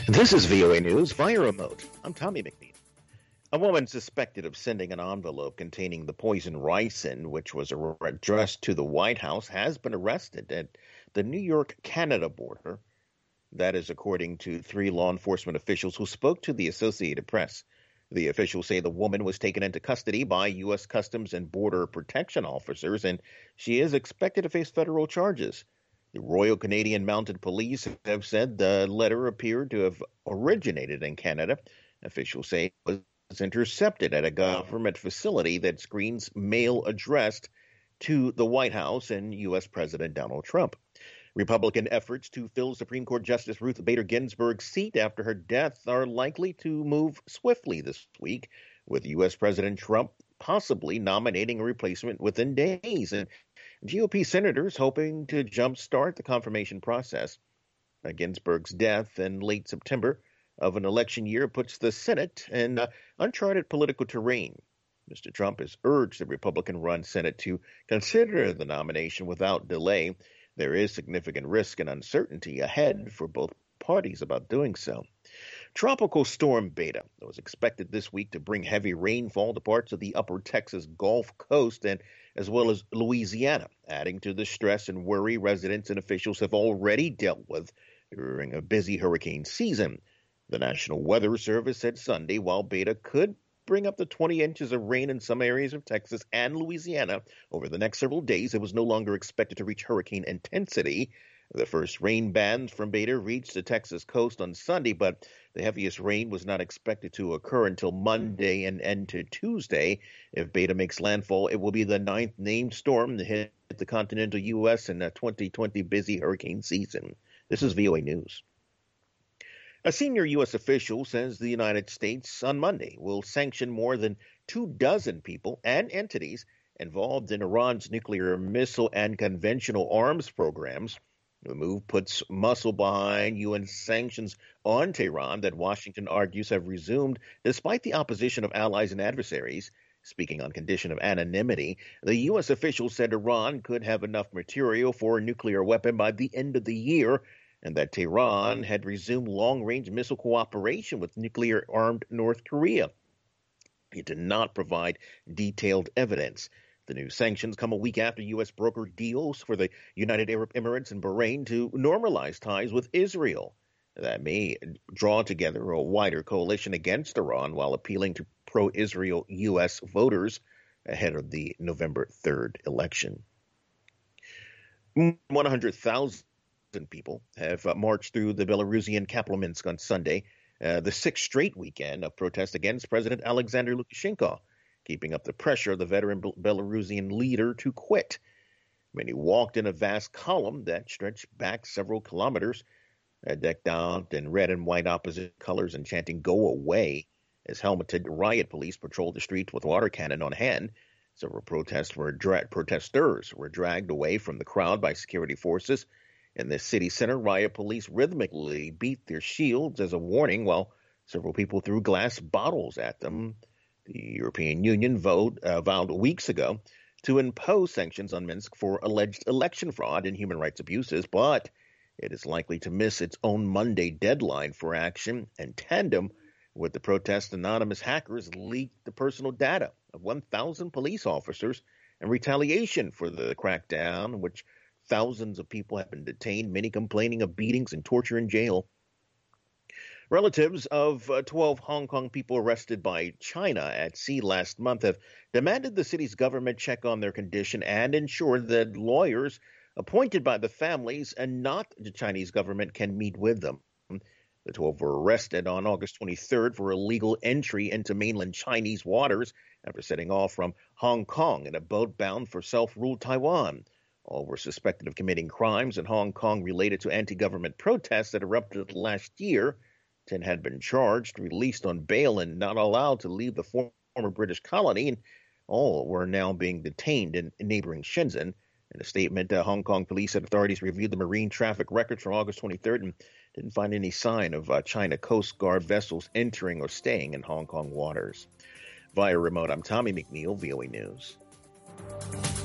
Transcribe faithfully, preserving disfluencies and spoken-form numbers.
This is V O A News via remote. I'm Tommy McNeil. A woman suspected of sending an envelope containing the poison ricin, which was addressed to the White House, has been arrested at the New York-Canada border. That is according to three law enforcement officials who spoke to the Associated Press. The officials say the woman was taken into custody by U S Customs and Border Protection officers, and she is expected to face federal charges. The Royal Canadian Mounted Police have said the letter appeared to have originated in Canada. Officials say it was intercepted at a government facility that screens mail addressed to the White House and U S President Donald Trump. Republican efforts to fill Supreme Court Justice Ruth Bader Ginsburg's seat after her death are likely to move swiftly this week, with U S President Trump possibly nominating a replacement within days, and G O P senators hoping to jumpstart the confirmation process. Uh, Ginsburg's death in late September of an election year puts the Senate in uh, uncharted political terrain. Mister Trump has urged the Republican-run Senate to consider the nomination without delay. There is significant risk and uncertainty ahead for both parties about doing so. Tropical storm Beta was expected this week to bring heavy rainfall to parts of the upper Texas Gulf Coast and as well as Louisiana, adding to the stress and worry residents and officials have already dealt with during a busy hurricane season. The National Weather Service said Sunday while Beta could bring up to twenty inches of rain in some areas of Texas and Louisiana over the next several days, it was no longer expected to reach hurricane intensity. The first rain bands from Beta reached the Texas coast on Sunday, but the heaviest rain was not expected to occur until Monday and into Tuesday. If Beta makes landfall, it will be the ninth named storm to hit the continental U S in the twenty twenty busy hurricane season. This is V O A News. A senior U S official says the United States on Monday will sanction more than two dozen people and entities involved in Iran's nuclear missile and conventional arms programs. The move puts muscle behind U N sanctions on Tehran that Washington argues have resumed despite the opposition of allies and adversaries. Speaking on condition of anonymity, the U S official said Iran could have enough material for a nuclear weapon by the end of the year, and that Tehran had resumed long-range missile cooperation with nuclear-armed North Korea. It did not provide detailed evidence. The new sanctions come a week after U S brokered deals for the United Arab Emirates and Bahrain to normalize ties with Israel. That may draw together a wider coalition against Iran while appealing to pro-Israel U S voters ahead of the November third election. one hundred thousand people have marched through the Belarusian capital Minsk on Sunday, uh, the sixth straight weekend of protest against President Alexander Lukashenko, keeping up the pressure of the veteran Belarusian leader to quit. Many walked in a vast column that stretched back several kilometers, uh, decked out in red and white opposite colors and chanting "Go away" as helmeted riot police patrolled the streets with water cannon on hand. Several protests were dra- protesters were dragged away from the crowd by security forces. In the city center, riot police rhythmically beat their shields as a warning while several people threw glass bottles at them. The European Union vote, uh, vowed weeks ago to impose sanctions on Minsk for alleged election fraud and human rights abuses, but it is likely to miss its own Monday deadline for action. In tandem with the protest, anonymous hackers leaked the personal data of one thousand police officers in retaliation for the crackdown, in which thousands of people have been detained, many complaining of beatings and torture in jail. Relatives of uh, twelve Hong Kong people arrested by China at sea last month have demanded the city's government check on their condition and ensure that lawyers appointed by the families and not the Chinese government can meet with them. The twelve were arrested on August twenty-third for illegal entry into mainland Chinese waters after setting off from Hong Kong in a boat bound for self-ruled Taiwan. All were suspected of committing crimes in Hong Kong related to anti-government protests that erupted last year. Ten had been charged, released on bail, and not allowed to leave the former British colony, and all were now being detained in neighboring Shenzhen. In a statement, uh, Hong Kong police said authorities reviewed the marine traffic records from August twenty-third and didn't find any sign of uh, China Coast Guard vessels entering or staying in Hong Kong waters. Via remote, I'm Tommy McNeil, V O A News.